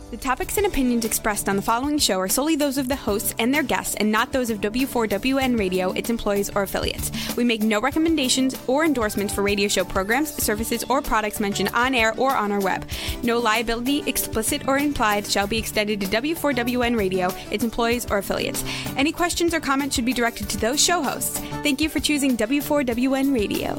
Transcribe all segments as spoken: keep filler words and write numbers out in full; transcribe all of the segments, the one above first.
The topics and opinions expressed on the following show are solely those of the hosts and their guests and not those of W four W N Radio, its employees, or affiliates. We make no recommendations or endorsements for radio show programs, services, or products mentioned on air or on our web. No liability, explicit or implied, shall be extended to W four W N Radio, its employees, or affiliates. Any questions or comments should be directed to those show hosts. Thank you for choosing W four W N Radio.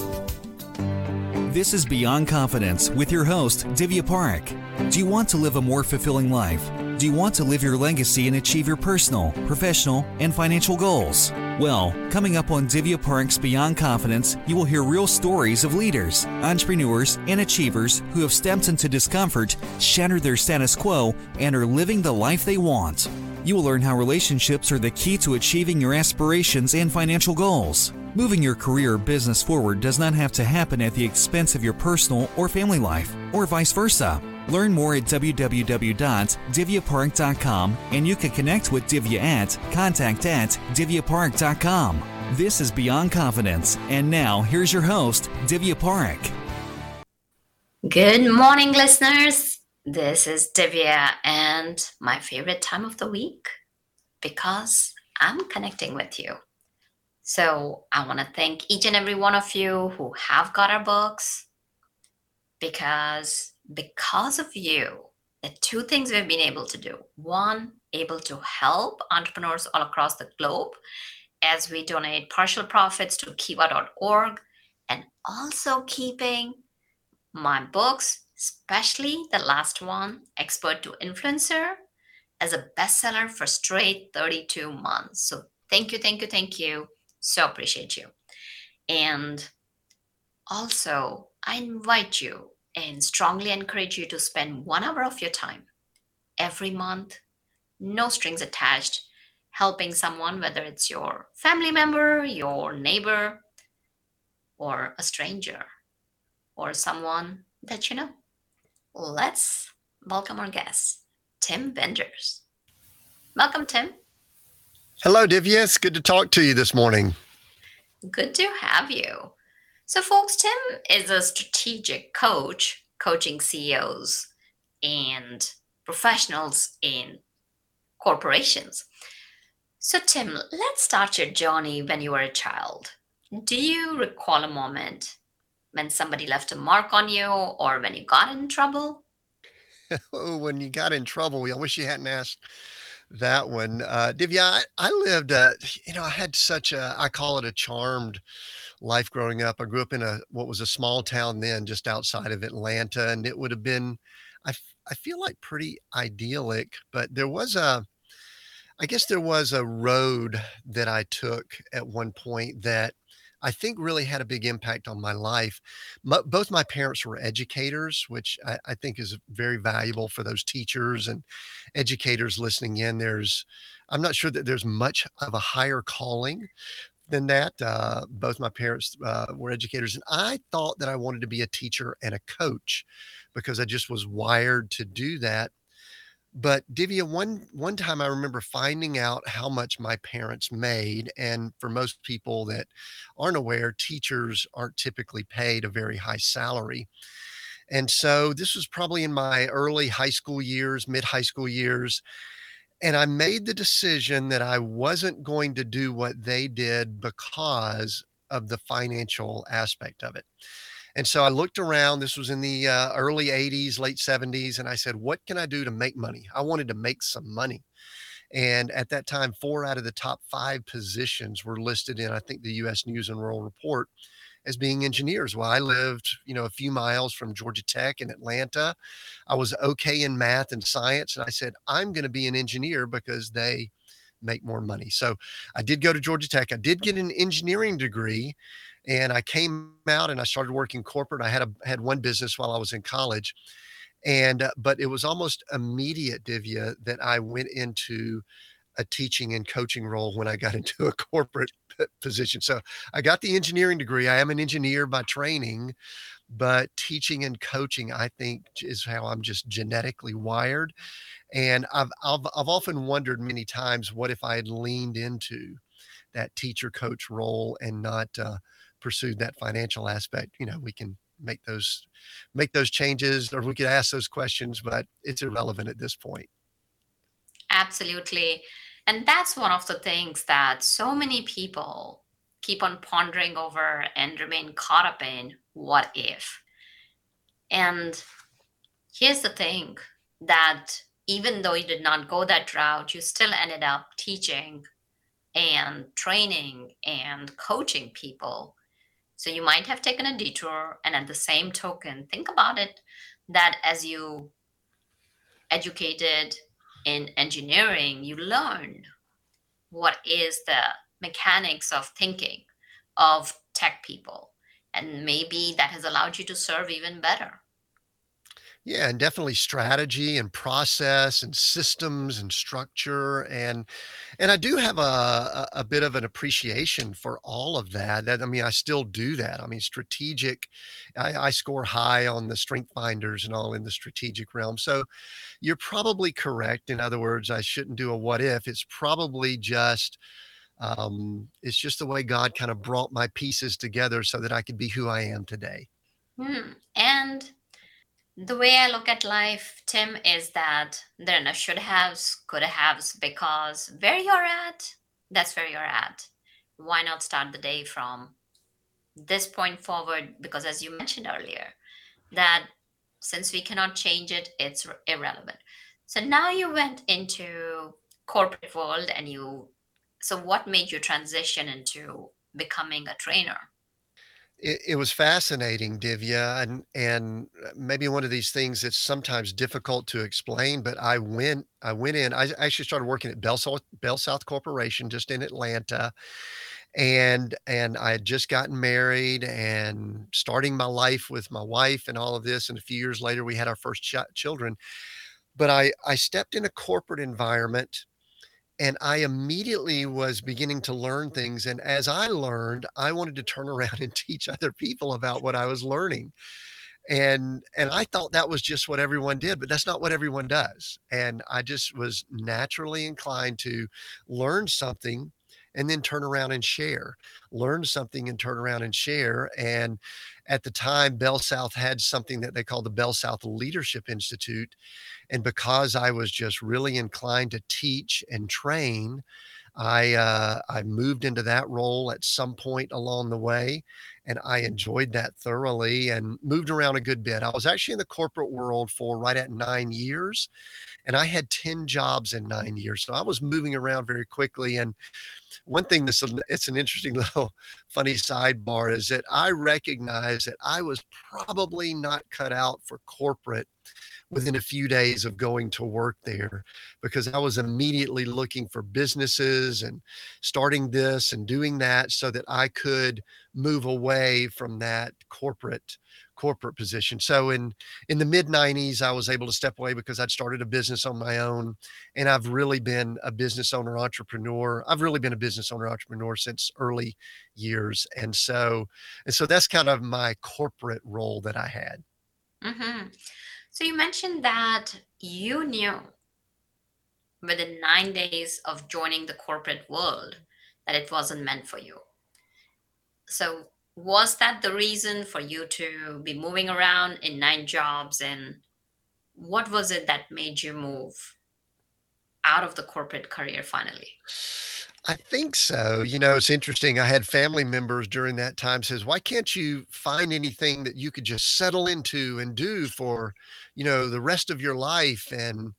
This is Beyond Confidence with your host, Divya Parekh. Do you want to live a more fulfilling life? Do you want to live your legacy and achieve your personal, professional, and financial goals? Well, coming up on Divya Parekh's Beyond Confidence, you will hear real stories of leaders, entrepreneurs, and achievers who have stepped into discomfort, shattered their status quo, and are living the life they want. You will learn how relationships are the key to achieving your aspirations and financial goals. Moving your career or business forward does not have to happen at the expense of your personal or family life, or vice versa. Learn more at w w w dot divya parekh dot com, and you can connect with Divya at contact at divya parekh dot com. This is Beyond Confidence, and now here's your host, Divya Parekh. Good morning, listeners. This is Divya, and my favorite time of the week because I'm connecting with you. So I want to thank each and every one of you who have got our books, because because of you, the two things we've been able to do. One, able to help entrepreneurs all across the globe as we donate partial profits to kiva dot org, and also keeping my books, especially the last one, Expert to Influencer, as a bestseller for straight thirty-two months. So thank you, thank you, thank you. So appreciate you. And also, I invite you and strongly encourage you to spend one hour of your time every month, no strings attached, helping someone, whether it's your family member, your neighbor, or a stranger, or someone that you know. Let's welcome our guest, Tim Benders. Welcome, Tim. Hello, Divya. It's good to talk to you this morning. Good to have you. So, folks, Tim is a strategic coach, coaching C E Os and professionals in corporations. So, Tim, let's start your journey when you were a child. Do you recall a moment when somebody left a mark on you or when you got in trouble? Oh, when you got in trouble, I wish you hadn't asked that one. Uh, Divya, I, I lived, uh, you know, I had such a, I call it a charmed life growing up. I grew up in a, what was a small town then just outside of Atlanta, and it would have been, I, f- I feel like pretty idyllic, but there was a, I guess there was a road that I took at one point that I think really had a big impact on my life. My, both my parents were educators, which I, I think is very valuable for those teachers and educators listening in. There's, I'm not sure that there's much of a higher calling than that. Uh, both my parents uh, were educators, and I thought that I wanted to be a teacher and a coach because I just was wired to do that. But Divya, one one time I remember finding out how much my parents made. And for most people that aren't aware, teachers aren't typically paid a very high salary. And so this was probably in my early high school years, mid high school years. And I made the decision that I wasn't going to do what they did because of the financial aspect of it. And so I looked around. This was in the uh, early eighties, late seventies. And I said, what can I do to make money? I wanted to make some money. And at that time, four out of the top five positions were listed in, I think, the U S News and World Report as being engineers. Well, I lived, you know, a few miles from Georgia Tech in Atlanta. I was okay in math and science. And I said, I'm going to be an engineer because they make more money. So I did go to Georgia Tech. I did get an engineering degree. And I came out and I started working corporate. I had a had one business while I was in college, and uh, but it was almost immediate, Divya, that I went into a teaching and coaching role when I got into a corporate p- position. So I got the engineering degree. I am an engineer by training, but teaching and coaching, I think, is how I'm just genetically wired. And I've I've I've often wondered many times, what if I had leaned into that teacher coach role and not uh, pursued that financial aspect? You know, we can make those make those changes, or we could ask those questions, but it's irrelevant at this point. Absolutely. And that's one of the things that so many people keep on pondering over and remain caught up in what if. And here's the thing that even though you did not go that route, you still ended up teaching and training and coaching people. So you might have taken a detour. And at the same token, think about it that as you educated in engineering, you learned what is the mechanics of thinking of tech people. And maybe that has allowed you to serve even better. Yeah, and definitely strategy and process and systems and structure, and and I do have a a, a bit of an appreciation for all of that. That I mean, I still do that. I mean, strategic. I, I score high on the strength finders and all in the strategic realm. So you're probably correct. In other words, I shouldn't do a what if. It's probably just um, it's just the way God kind of brought my pieces together so that I could be who I am today. Hmm. And the way I look at life, Tim, is that there are no should haves, could haves, because where you're at, that's where you're at. Why not start the day from this point forward? Because as you mentioned earlier, that since we cannot change it, it's r- irrelevant. So now you went into corporate world and you, so what made you transition into becoming a trainer? It, it was fascinating, Divya, and and uh, maybe one of these things that's sometimes difficult to explain. But I went, I went in. I actually started working at Bell South, Bell South Corporation just in Atlanta, and and I had just gotten married and starting my life with my wife and all of this. And a few years later, we had our first ch- children. But I I stepped in a corporate environment and I immediately was beginning to learn things. And as I learned, I wanted to turn around and teach other people about what I was learning. And and I thought that was just what everyone did, but that's not what everyone does. And I just was naturally inclined to learn something and then turn around and share. Learn something and turn around and share. And at the time, Bell South had something that they called the Bell South Leadership Institute. And because I was just really inclined to teach and train, I uh, I moved into that role at some point along the way, and I enjoyed that thoroughly and moved around a good bit. I was actually in the corporate world for right at nine years, and I had ten jobs in nine years. So I was moving around very quickly. And one thing that's an, it's an interesting little funny sidebar is that I recognize that I was probably not cut out for corporate within a few days of going to work there because I was immediately looking for businesses and starting this and doing that so that I could move away from that corporate corporate position. So in in the mid nineties I was able to step away because I'd started a business on my own, and I've really been a business owner entrepreneur. I've really been a business owner entrepreneur since early years. And so and so that's kind of my corporate role that I had. Hmm. So you mentioned that you knew within nine days of joining the corporate world that it wasn't meant for you. So was that the reason for you to be moving around in nine jobs? And what was it that made you move out of the corporate career finally? I think so. You know, it's interesting. I had family members during that time says, "Why can't you find anything that you could just settle into and do for, you know, the rest of your life?" And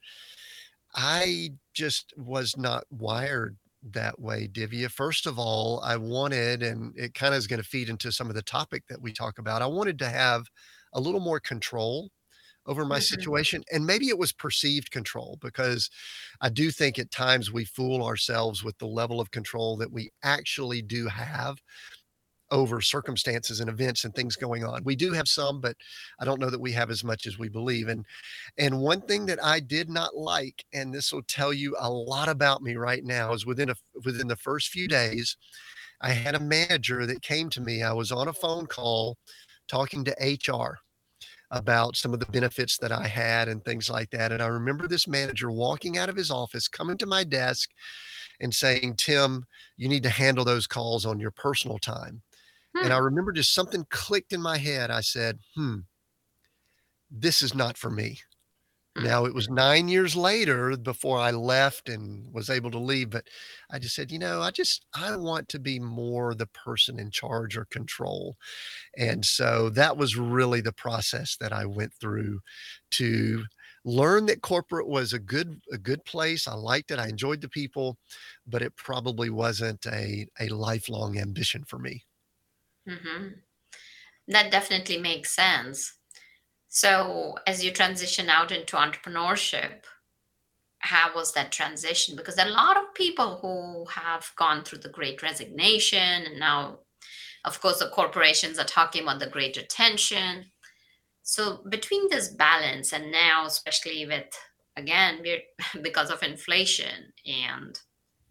I just was not wired that way, Divya. First of all, I wanted, and it kind of is going to feed into some of the topic that we talk about. I wanted to have a little more control over my Hmm. situation. And maybe it was perceived control because I do think at times we fool ourselves with the level of control that we actually do have over circumstances and events and things going on. We do have some, but I don't know that we have as much as we believe. And and one thing that I did not like, and this will tell you a lot about me right now, is within a within the first few days, I had a manager that came to me. I was on a phone call talking to H R about some of the benefits that I had and things like that. And I remember this manager walking out of his office, coming to my desk and saying, "Tim, you need to handle those calls on your personal time." And I Hmm. remember just something clicked in my head. I said, hmm, this is not for me. Hmm. Now, it was nine years later before I left and was able to leave, but I just said, you know, I just I want to be more the person in charge or control. And so that was really the process that I went through to learn that corporate was a good a good place. I liked it. I enjoyed the people, but it probably wasn't a a lifelong ambition for me. Hmm. That definitely makes sense. So, as you transition out into entrepreneurship, how was that transition? Because there are a lot of people who have gone through the great resignation, and now, of course, the corporations are talking about the great retention. So, between this balance, and now, especially with, again, we're because of inflation and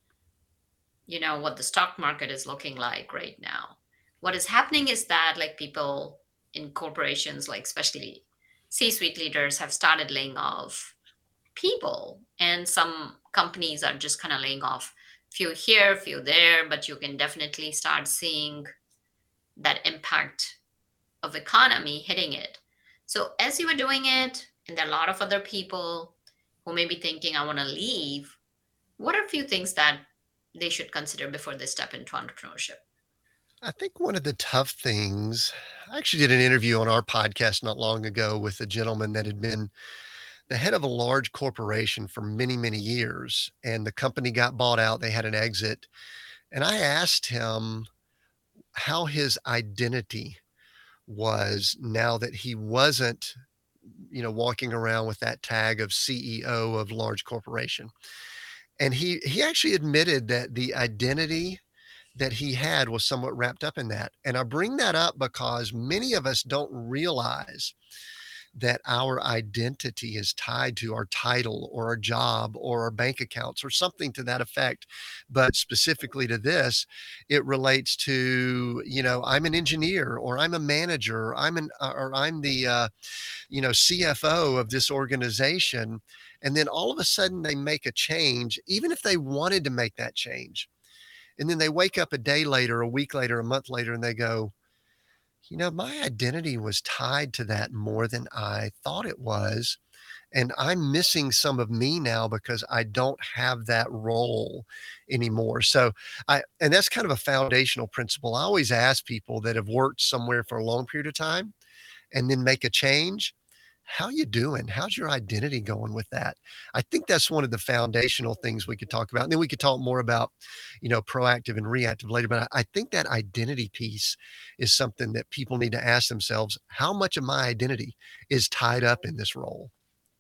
you know what the stock market is looking like right now, what is happening is that like people in corporations, like especially C-suite leaders, have started laying off people, and some companies are just kind of laying off few here, few there, but you can definitely start seeing that impact of economy hitting it. So as you were doing it, and there are a lot of other people who may be thinking, I want to leave, what are a few things that they should consider before they step into entrepreneurship? I think one of the tough things, I actually did an interview on our podcast not long ago with a gentleman that had been the head of a large corporation for many, many years, and the company got bought out. They had an exit. And I asked him how his identity was now that he wasn't, you know, walking around with that tag of C E O of large corporation. And he he actually admitted that the identity that he had was somewhat wrapped up in that. And I bring that up because many of us don't realize that our identity is tied to our title or our job or our bank accounts or something to that effect. But specifically to this, it relates to, you know, I'm an engineer or I'm a manager, I'm an, uh, or I'm the, uh, you know, C F O of this organization. And then all of a sudden they make a change, even if they wanted to make that change. And then they wake up a day later, a week later, a month later, and they go, you know, my identity was tied to that more than I thought it was. And I'm missing some of me now because I don't have that role anymore. So I, and that's kind of a foundational principle. I always ask people that have worked somewhere for a long period of time and then make a change. How you doing? How's your identity going with that? I think that's one of the foundational things we could talk about. And then we could talk more about, you know, proactive and reactive later. But I, I think that identity piece is something that people need to ask themselves, how much of my identity is tied up in this role?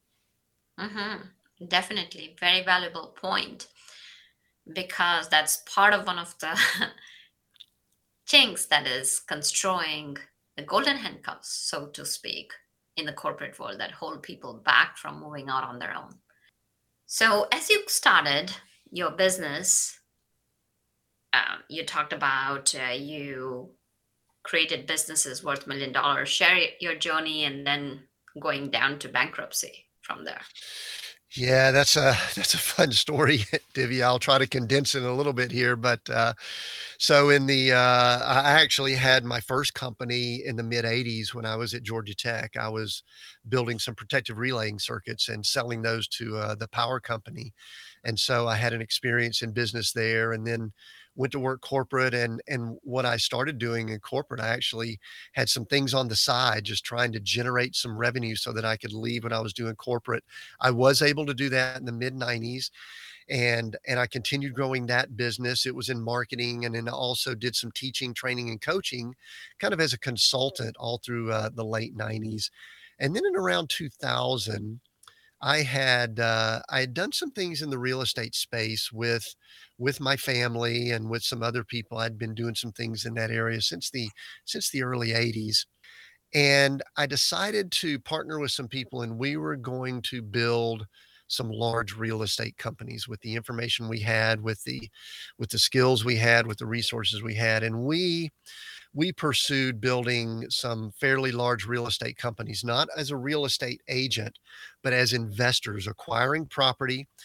Hmm. Definitely, very valuable point, because that's part of one of the chinks that is construing the golden handcuffs, so to speak, in the corporate world that hold people back from moving out on their own. So, as you started your business, um, you talked about uh, you created businesses worth million dollars. Share your journey and then going down to bankruptcy from there. Yeah, that's a that's a fun story, Divya. I'll try to condense it a little bit here, but uh, so in the uh, I actually had my first company in the mid eighties when I was at Georgia Tech. I was building some protective relaying circuits and selling those to uh, the power company. And so I had an experience in business there and then went to work corporate and and what I started doing in corporate, I actually had some things on the side just trying to generate some revenue so that I could leave when I was doing corporate. I was able to do that in the mid nineties and and I continued growing that business. It was in marketing, and then I also did some teaching, training, and coaching, kind of as a consultant all through uh, the late nineties. And then in around two thousand, I had uh, I had done some things in the real estate space with with my family and with some other people. I'd been doing some things in that area since the since the early eighties. And I decided to partner with some people, and we were going to build some large real estate companies with the information we had, with the with the skills we had, with the resources we had. And we we pursued building some fairly large real estate companies, not as a real estate agent, but as investors acquiring property,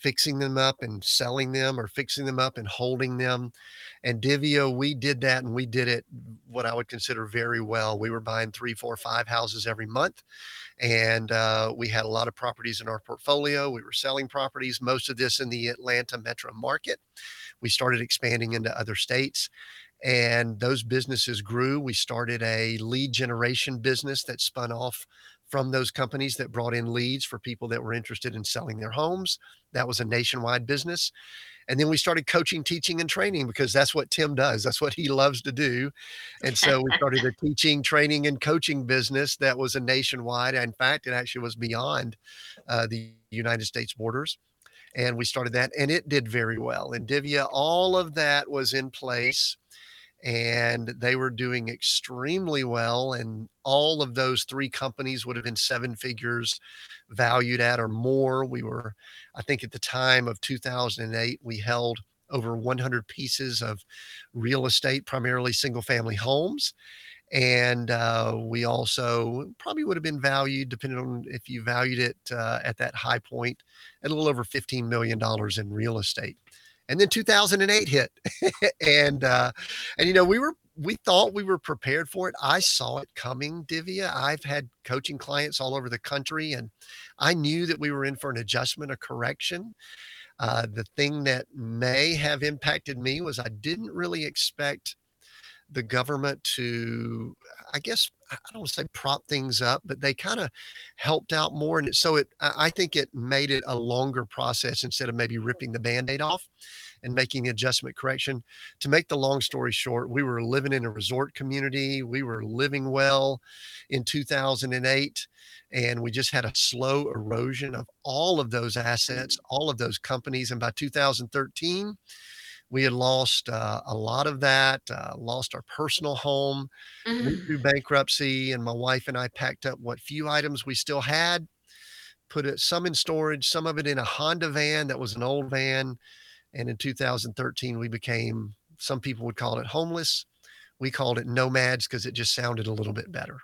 fixing them up and selling them, or fixing them up and holding them. And Divya, we did that, and we did it what I would consider very well. We were buying three, four, five houses every month, and uh, we had a lot of properties in our portfolio. We were selling properties, most of this in the Atlanta metro market. We started expanding into other states, and those businesses grew. We started a lead generation business that spun off from those companies that brought in leads for people that were interested in selling their homes. That was a nationwide business. And then we started coaching, teaching, and training, because that's what Tim does. That's what he loves to do. And so we started a teaching, training, and coaching business that was a nationwide. In fact, it actually was beyond uh, the United States borders. And we started that, and it did very well. And Divya, all of that was in place, and they were doing extremely well. And all of those three companies would have been seven figures valued at or more. We were, I think at the time of two thousand eight, we held over one hundred pieces of real estate, primarily single family homes. And uh, we also probably would have been valued, depending on if you valued it uh, at that high point, at a little over fifteen million dollars in real estate. And then two thousand eight hit. and, uh, and, you know, we were, we thought we were prepared for it. I saw it coming, Divya. I've had coaching clients all over the country, and I knew that we were in for an adjustment, a correction. Uh, the thing that may have impacted me was I didn't really expect the government to, I guess, I don't want to say prop things up, but they kind of helped out more. And so it, I I think it made it a longer process, instead of maybe ripping the Band-Aid off and making adjustment correction. To make the long story short, we were living in a resort community. We were living well in two thousand eight, and we just had a slow erosion of all of those assets, all of those companies. And by two thousand thirteen, we had lost uh, a lot of that, uh, lost our personal home, went Mm. through bankruptcy, and my wife and I packed up what few items we still had, put it some in storage, some of it in a Honda van that was an old van. And in two thousand thirteen, we became, some people would call it homeless. We called it nomads because it just sounded a little bit better.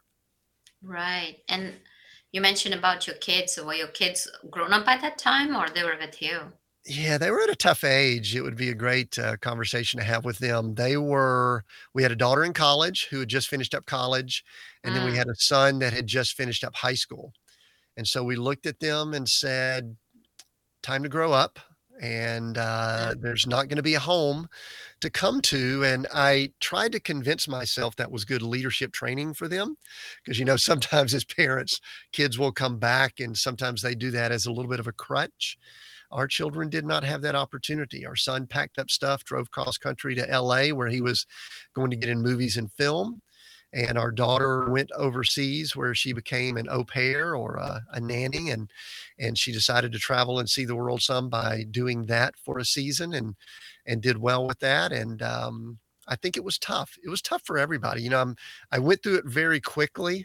Right. And you mentioned about your kids. Were your kids grown up by that time, or they were with you? Yeah, they were at a tough age. It would be a great uh, conversation to have with them. They were, we had a daughter in college who had just finished up college, and then we Mm. had a son that had just finished up high school. And so we looked at them and said, time to grow up. And uh, there's not going to be a home to come to. And I tried to convince myself that was good leadership training for them. Because, you know, sometimes as parents, kids will come back, and sometimes they do that as a little bit of a crutch. Our children did not have that opportunity. Our son packed up stuff, drove cross country to L A, where he was going to get in movies and film. And our daughter went overseas, where she became an au pair, or a, a nanny. And, and she decided to travel and see the world some by doing that for a season, and, and did well with that. And um, I think it was tough. It was tough for everybody. You know, I'm, I went through it very quickly,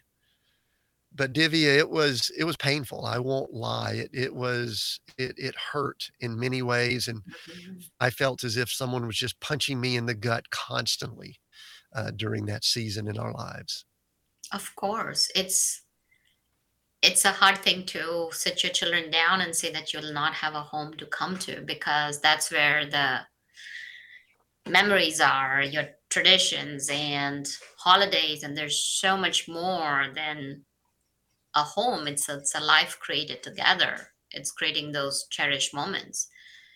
but Divya, it was it was painful. I won't lie. It it was it it hurt in many ways, and Mhm. I felt as if someone was just punching me in the gut constantly uh, during that season in our lives. Of course. It's it's a hard thing to sit your children down and say that you'll not have a home to come to, because that's where the memories are, your traditions and holidays, and there's so much more than a home. It's a, it's a life created together. It's creating those cherished moments.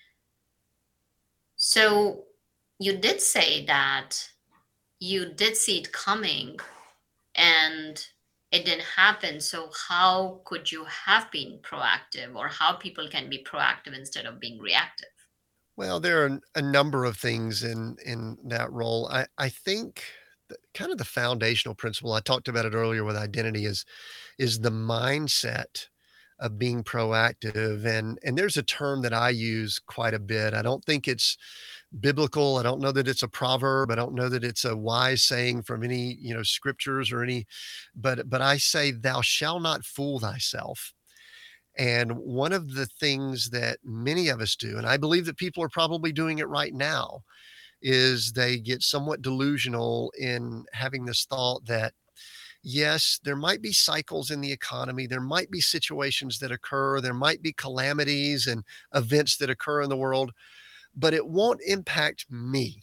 So you did say that you did see it coming and it didn't happen. So how could you have been proactive, or how people can be proactive instead of being reactive? Well, there are a number of things in in that role. I I think the, kind of the foundational principle, I talked about it earlier with identity, is is the mindset of being proactive. And and there's a term that I use quite a bit. I don't think it's biblical. I don't know that it's a proverb. I don't know that it's a wise saying from any, you know, scriptures or any, but but I say, thou shalt not fool thyself. And one of the things that many of us do, and I believe that people are probably doing it right now, is they get somewhat delusional in having this thought that Yes, there might be cycles in the economy. There might be situations that occur. There might be calamities and events that occur in the world, but it won't impact me.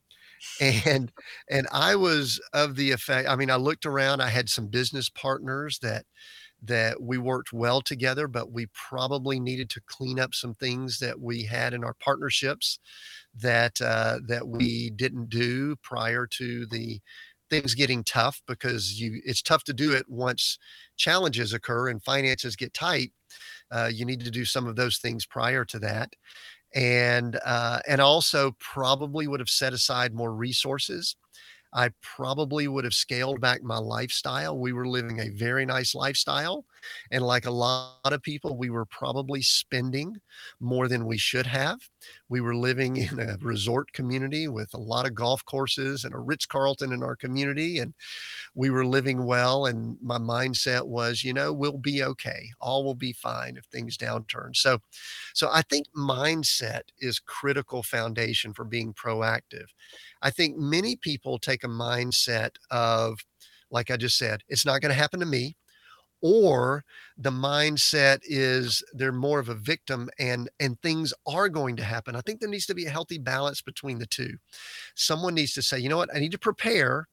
And and I was of the effect, I mean, I looked around, I had some business partners that that we worked well together, but we probably needed to clean up some things that we had in our partnerships that uh, that we didn't do prior to the things getting tough, because you it's tough to do it once challenges occur and finances get tight. Uh, you need to do some of those things prior to that, and uh, and also probably would have set aside more resources. I probably would have scaled back my lifestyle. We were living a very nice lifestyle. And like a lot of people, we were probably spending more than we should have. We were living in a resort community with a lot of golf courses and a Ritz Carlton in our community. And we were living well. And my mindset was, you know, we'll be okay. All will be fine if things downturn. So, so I think mindset is critical foundation for being proactive. I think many people take a mindset of, like I just said, it's not going to happen to me, or the mindset is they're more of a victim, and and things are going to happen. I think there needs to be a healthy balance between the two. Someone needs to say, you know what, I need to prepare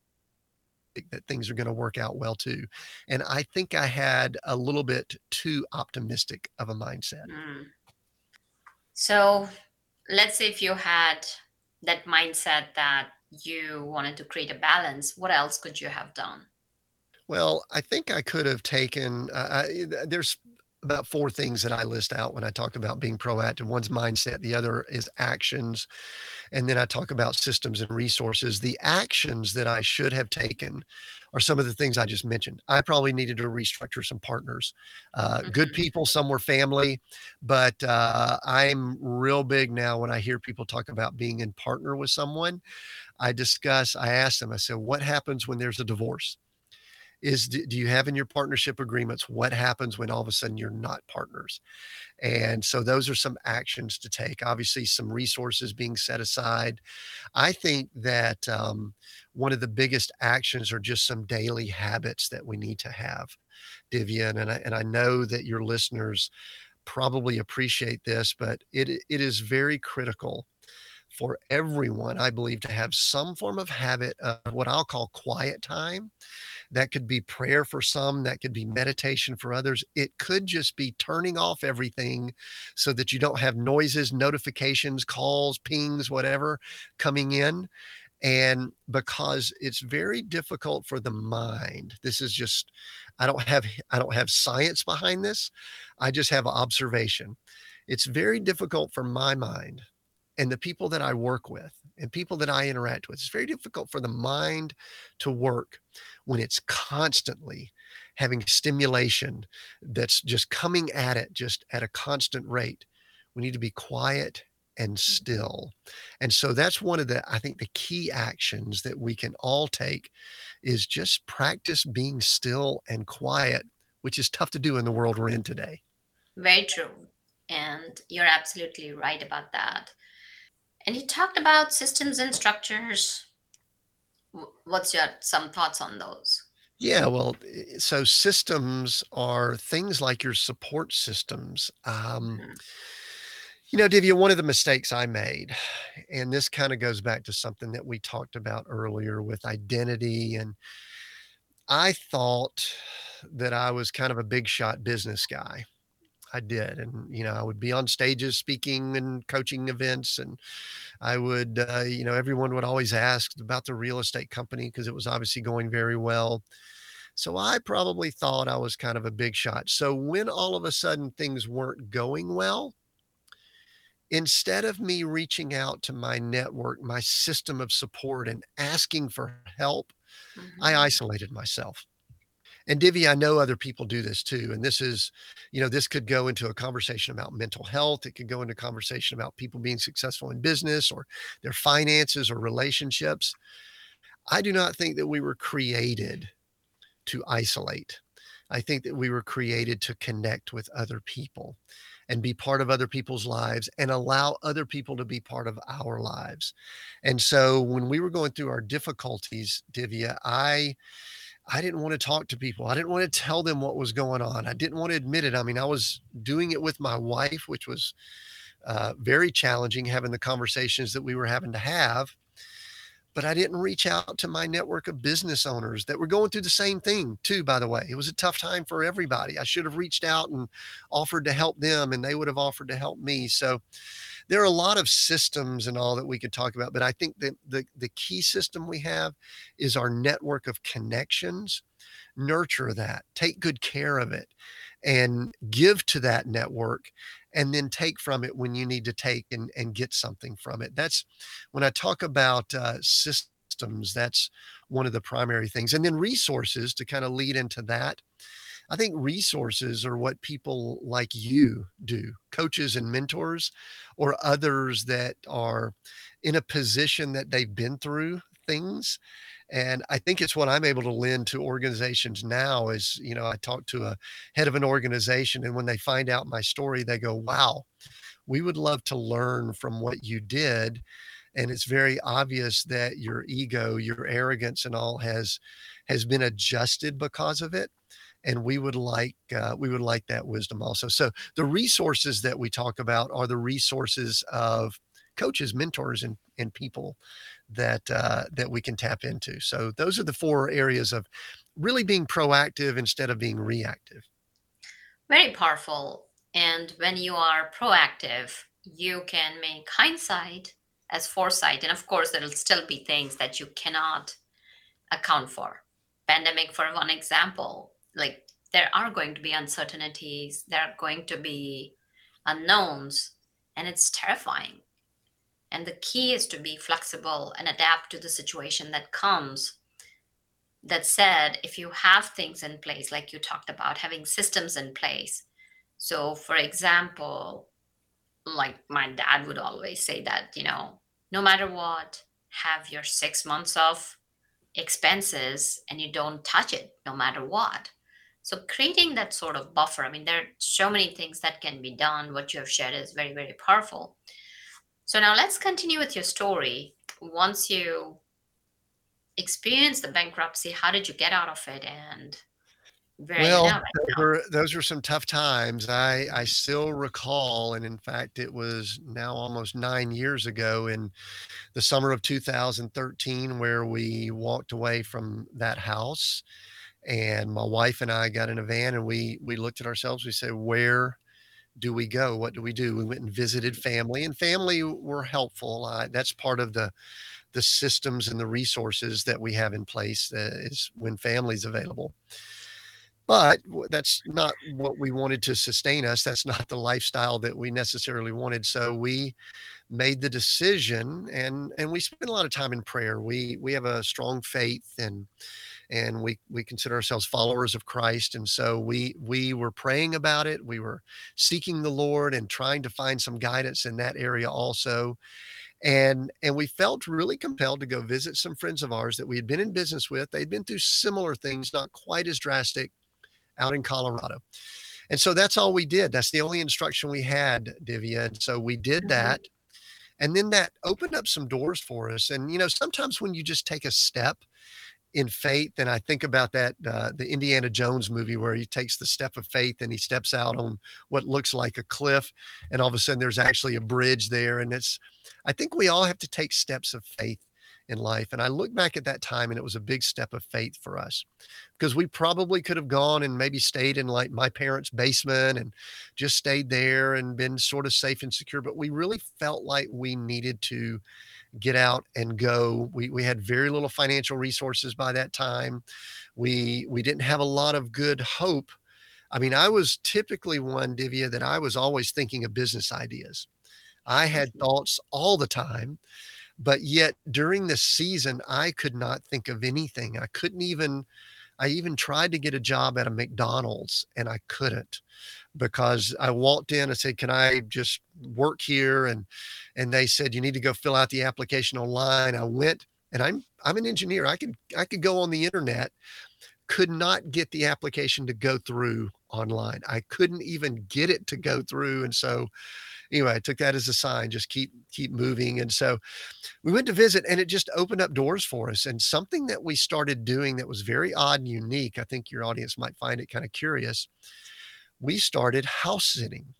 that things are going to work out well too. And I think I had a little bit too optimistic of a mindset. Mm. So let's say if you had that mindset that you wanted to create a balance, what else could you have done? Well, I think I could have taken, uh, I, there's about four things that I list out when I talk about being proactive. One's mindset, the other is actions, and then I talk about systems and resources. The actions that I should have taken are some of the things I just mentioned. I probably needed to restructure some partners. Uh, good Mhm. people, some were family, but uh, I'm real big now when I hear people talk about being in partner with someone. I discuss, I ask them, I said, what happens when there's a divorce? Is do do you have in your partnership agreements what happens when all of a sudden you're not partners? And so those are some actions to take. Obviously, some resources being set aside. I think that um, one of the biggest actions are just some daily habits that we need to have, Divya. And I, and I know that your listeners probably appreciate this, but it it is very critical for everyone, I believe, to have some form of habit of what I'll call quiet time. That could be prayer for some, that could be meditation for others. It could just be turning off everything so that you don't have noises, notifications, calls, pings, whatever coming in. And because it's very difficult for the mind, this is just, I don't have, I don't have science behind this. I just have observation. It's very difficult for my mind and the people that I work with and people that I interact with. It's very difficult for the mind to work when it's constantly having stimulation that's just coming at it just at a constant rate. We need to be quiet and still. And so that's one of the, I think, the key actions that we can all take is just practice being still and quiet, which is tough to do in the world we're in today. Very true. And you're absolutely right about that. And you talked about systems and structures. W- What's your some thoughts on those? Yeah, well, i- so systems are things like your support systems. Um, Mhm. you know, Divya, one of the mistakes I made, and this kind of goes back to something that we talked about earlier with identity, and I thought that I was kind of a big shot business guy. I did. And, you know, I would be on stages speaking and coaching events, and I would, uh, you know, everyone would always ask about the real estate company because it was obviously going very well. So I probably thought I was kind of a big shot. So when all of a sudden things weren't going well, instead of me reaching out to my network, my system of support, and asking for help, I Mhm. isolated myself. And Divya, I know other people do this too. And this is, you know, this could go into a conversation about mental health. It could go into a conversation about people being successful in business or their finances or relationships. I do not think that we were created to isolate. I think that we were created to connect with other people and be part of other people's lives and allow other people to be part of our lives. And so when we were going through our difficulties, Divya, I I didn't want to talk to people. I didn't want to tell them what was going on. I didn't want to admit it. I mean, I was doing it with my wife, which was uh, very challenging, having the conversations that we were having to have. But I didn't reach out to my network of business owners that were going through the same thing too, by the way. It was a tough time for everybody. I should have reached out and offered to help them, and they would have offered to help me. So there are a lot of systems and all that we could talk about, but I think that the, the key system we have is our network of connections. Nurture that, take good care of it, and give to that network, and then take from it when you need to take and, and get something from it. That's when I talk about uh, systems, that's one of the primary things. And then resources to kind of lead into that. I think resources are what people like you do, coaches and mentors, or others that are in a position that they've been through things. And I think it's what I'm able to lend to organizations now is, you know, I talk to a head of an organization, and when they find out my story, they go, wow, we would love to learn from what you did. And it's very obvious that your ego, your arrogance and all has has been adjusted because of it. And we would like uh, we would like that wisdom also. So the resources that we talk about are the resources of coaches, mentors, and and people that uh, that we can tap into. So those are the four areas of really being proactive instead of being reactive. Very powerful. And when you are proactive, you can make hindsight as foresight. And of course, there'll still be things that you cannot account for. Pandemic, for one example, like there are going to be uncertainties, there are going to be unknowns, and it's terrifying. And the key is to be flexible and adapt to the situation that comes. That said, if you have things in place, like you talked about, having systems in place. So, for example, like my dad would always say that, you know, no matter what, have your six months of expenses and you don't touch it no matter what. So, creating that sort of buffer, I mean, there are so many things that can be done. What you have shared is very, very powerful. So, now let's continue with your story. Once you experienced the bankruptcy, how did you get out of it, and where are you Well, now right those now? were those were some tough times. I I still recall, and in fact, it was now almost nine years ago in the summer of two thousand thirteen where we walked away from that house, and my wife and I got in a van, and we we looked at ourselves. We said, "Where do we go? What do we do?" We went and visited family, and family were helpful. Uh, that's part of the the systems and the resources that we have in place, uh, is when family's available. But w that's not what we wanted to sustain us. That's not the lifestyle that we necessarily wanted. So we made the decision, and and we spend a lot of time in prayer. We we have a strong faith, and and we we consider ourselves followers of Christ. And so we we were praying about it. We were seeking the Lord and trying to find some guidance in that area also. And and we felt really compelled to go visit some friends of ours that we had been in business with. They'd been through similar things, not quite as drastic, out in Colorado. And so that's all we did. That's the only instruction we had, Divya. And so we did Mhm. that. And then that opened up some doors for us. And, you know, sometimes when you just take a step in faith, and I think about that, uh, the Indiana Jones movie where he takes the step of faith and he steps out on what looks like a cliff, and all of a sudden there's actually a bridge there. And it's, I think we all have to take steps of faith in life. And I look back at that time, and it was a big step of faith for us because we probably could have gone and maybe stayed in like my parents' basement and just stayed there and been sort of safe and secure. But we really felt like we needed to get out and go. We we had very little financial resources by that time. We we didn't have a lot of good hope. I mean, I was typically one, Divya, that I was always thinking of business ideas. I had thoughts all the time, but yet during this season, I could not think of anything. I couldn't even I even tried to get a job at a McDonald's, and I couldn't because I walked in and said, "Can I just work here?" And and they said, "You need to go fill out the application online." I went, and I'm I'm an engineer. I could I could go on the internet, could not get the application to go through online. I couldn't even get it to go through. And so anyway, I took that as a sign, just keep, keep moving. And so we went to visit and it just opened up doors for us. And something that we started doing that was very odd and unique, I think your audience might find it kind of curious. We started house sitting.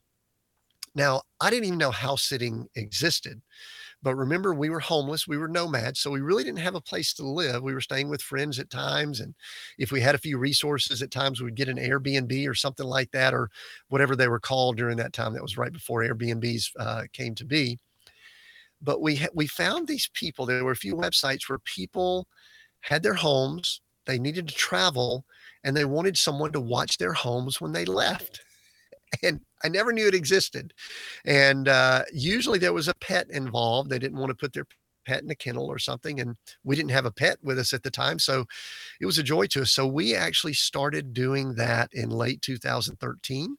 Now, I didn't even know house sitting existed, but remember, we were homeless, we were nomads, so we really didn't have a place to live. We were staying with friends at times, and if we had a few resources at times, we'd get an Airbnb or something like that, or whatever they were called during that time. That was right before Airbnbs uh, came to be. But we ha- we found these people. There were a few websites where people had their homes, they needed to travel, and they wanted someone to watch their homes when they left. And I never knew it existed. And uh, usually there was a pet involved. They didn't want to put their pet in a kennel or something. And we didn't have a pet with us at the time. So it was a joy to us. So we actually started doing that in late two thousand thirteen.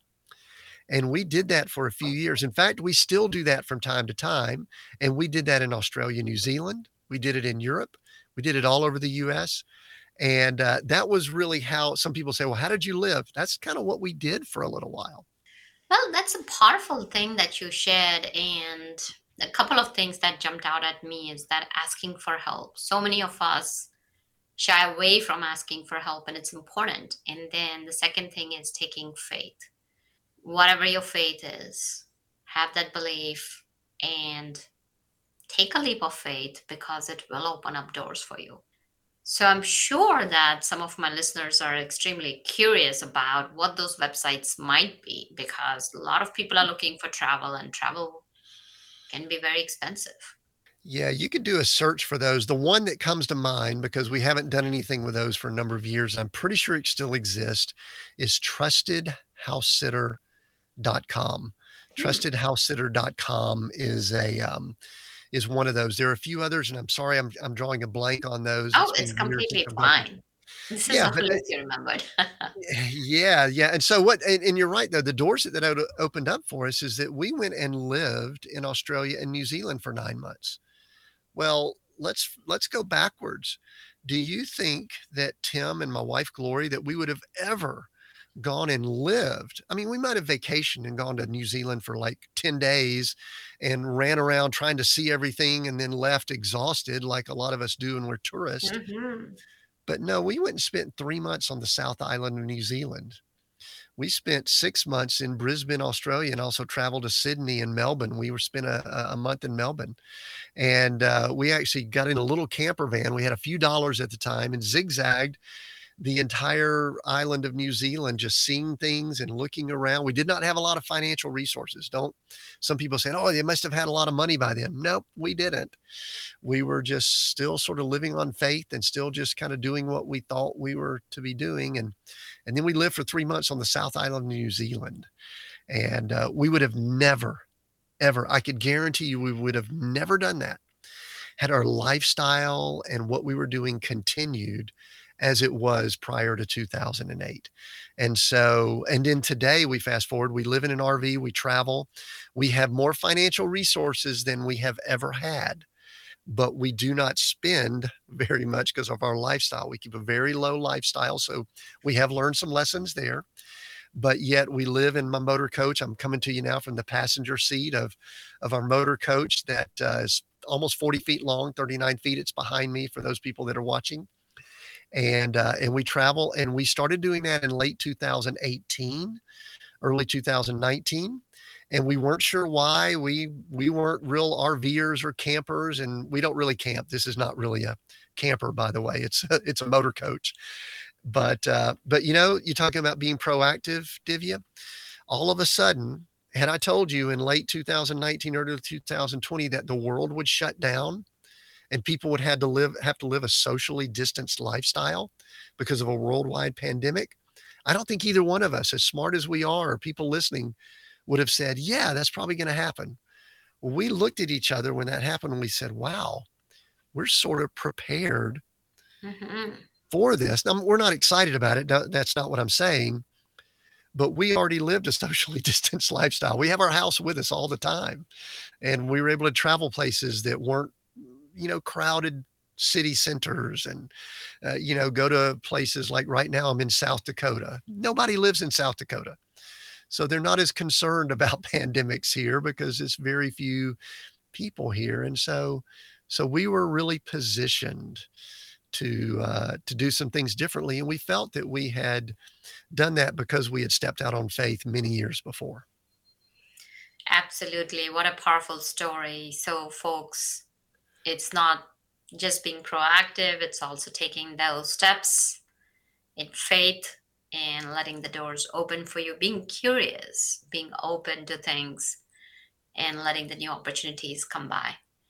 And we did that for a few years. In fact, we still do that from time to time. And we did that in Australia, New Zealand. We did it in Europe. We did it all over the U S. And uh, that was really how some people say, well, how did you live? That's kind of what we did for a little while. Well, that's a powerful thing that you shared. And a couple of things that jumped out at me is that asking for help. So many of us shy away from asking for help, and it's important. And then the second thing is taking faith. Whatever your faith is, have that belief and take a leap of faith, because it will open up doors for you. So I'm sure that some of my listeners are extremely curious about what those websites might be, because a lot of people are looking for travel, and travel can be very expensive. Yeah, you could do a search for those. The one that comes to mind, because we haven't done anything with those for a number of years, I'm pretty sure it still exists, is trusted house sitter dot com. Hmm. trusted house sitter dot com is a um, is one of those. There are a few others, and I'm sorry, I'm I'm drawing a blank on those. Oh, It's it's been years since completely I've gone. fine. This is Yeah, a but list you remembered. yeah, yeah. And so what, and, and you're right, though, the doors that that o- opened up for us is that we went and lived in Australia and New Zealand for nine months. Well, let's let's go backwards. Do you think that Tim and my wife Glory, that we would have ever gone and lived? I mean, we might have vacationed and gone to New Zealand for like ten days and ran around trying to see everything and then left exhausted like a lot of us do when we're tourists. Mhm. But no, we went and spent three months on the South Island of New Zealand. We spent six months in Brisbane, Australia, and also traveled to Sydney and Melbourne. We were spent a, a a month in Melbourne, and uh, we actually got in a little camper van. We had a few dollars at the time and zigzagged the entire island of New Zealand, just seeing things and looking around. We did not have a lot of financial resources. Don't, some people say, oh, they must have had a lot of money by then. Nope, we didn't. We were just still sort of living on faith and still just kind of doing what we thought we were to be doing. And, and then we lived for three months on the South Island of New Zealand. And uh, we would have never, ever, I could guarantee you, we would have never done that had our lifestyle and what we were doing continued as it was prior to two thousand eight. And so, and then today we fast forward, we live in an R V, we travel, we have more financial resources than we have ever had, but we do not spend very much because of our lifestyle. We keep a very low lifestyle. So we have learned some lessons there, but yet we live in my motor coach. I'm coming to you now from the passenger seat of, of our motor coach that uh, is almost forty feet long, thirty-nine feet. It's behind me for those people that are watching. And, uh, and we travel, and we started doing that in late two thousand eighteen, early two thousand nineteen. And we weren't sure why. We, we weren't real RVers or campers, and we don't really camp. This is not really a camper, by the way. It's a, it's a motor coach. But, uh, but you know, you're talking about being proactive, Divya. All of a sudden, had I told you in late two thousand nineteen, early two thousand twenty, that the world would shut down and people would have to live have to live a socially distanced lifestyle because of a worldwide pandemic, I don't think either one of us, as smart as we are, or people listening, would have said, yeah, that's probably going to happen. Well, we looked at each other when that happened and we said, wow, we're sort of prepared Mhm. for this. Now, we're not excited about it. No, that's not what I'm saying. But we already lived a socially distanced lifestyle. We have our house with us all the time. And we were able to travel places that weren't, you know, crowded city centers, and, uh, you know, go to places like right now I'm in South Dakota. Nobody lives in South Dakota. So they're not as concerned about pandemics here because it's very few people here. And so, so we were really positioned to, uh, to do some things differently. And we felt that we had done that because we had stepped out on faith many years before. Absolutely. What a powerful story. So, folks, it's not just being proactive, it's also taking those steps in faith and letting the doors open for you, being curious, being open to things, and letting the new opportunities come by.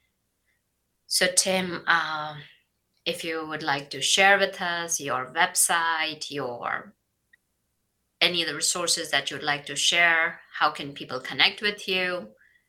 So, Tim, uh, if you would like to share with us your website, your any of the resources that you'd like to share, how can people connect with you?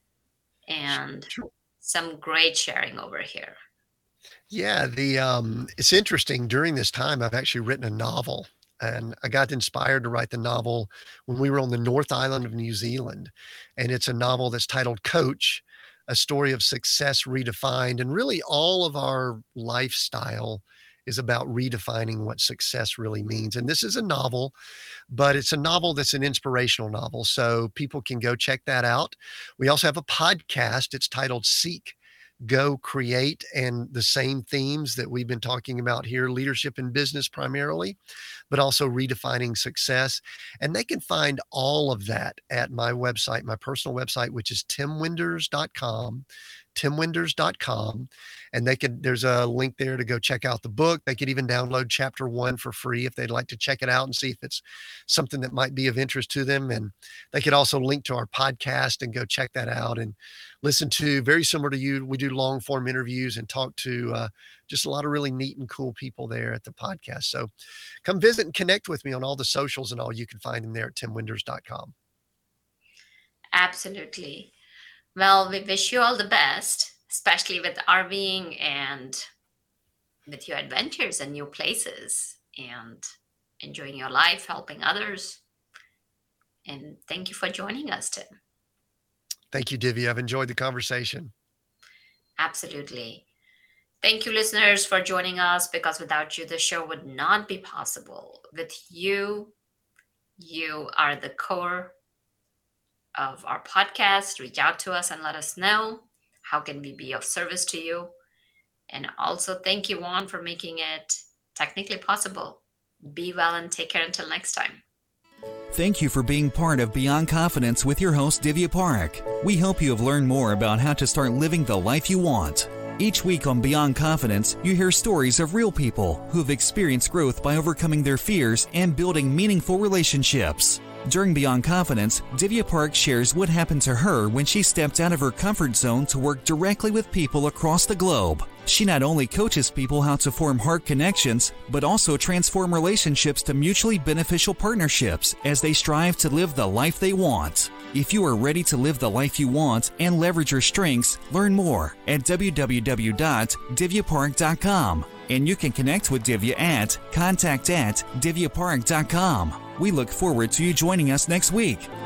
And Sure. some great sharing over here. Yeah, the um, it's interesting. During this time, I've actually written a novel, and I got inspired to write the novel when we were on the North Island of New Zealand, and it's a novel that's titled Coach: A Story of Success Redefined. And really, all of our lifestyle is about redefining what success really means. And this is a novel, but it's a novel that's an inspirational novel, so people can go check that out. We also have a podcast. It's titled Seek, Go, Create, and the same themes that we've been talking about here, leadership and business primarily, but also redefining success. And they can find all of that at my website, my personal website, which is tim winders dot com, tim winders dot com. And they can, there's a link there to go check out the book. They could even download chapter one for free if they'd like to check it out and see if it's something that might be of interest to them. And they could also link to our podcast and go check that out and listen to, very similar to you, we do long form interviews and talk to uh, just a lot of really neat and cool people there at the podcast. So come visit and connect with me on all the socials and all. You can find them there at tim winders dot com. Absolutely. Well, we wish you all the best, especially with RVing and with your adventures and new places and enjoying your life, helping others. And thank you for joining us, Tim. Thank you, Divya. I've enjoyed the conversation. Absolutely. Thank you, listeners, for joining us, because without you, the show would not be possible. With you, you are the core of our podcast. Reach out to us and let us know how can we be of service to you. And also thank you, Juan, for making it technically possible. Be well and take care until next time. Thank you for being part of Beyond Confidence with your host, Divya Parekh. We hope you have learned more about how to start living the life you want. Each week on Beyond Confidence, you hear stories of real people who have experienced growth by overcoming their fears and building meaningful relationships. During Beyond Confidence, Divya Parekh shares what happened to her when she stepped out of her comfort zone to work directly with people across the globe. She not only coaches people how to form heart connections, but also transform relationships to mutually beneficial partnerships as they strive to live the life they want. If you are ready to live the life you want and leverage your strengths, learn more at w w w dot divya parekh dot com. And you can connect with Divya at contact at divya parekh dot com. We look forward to you joining us next week.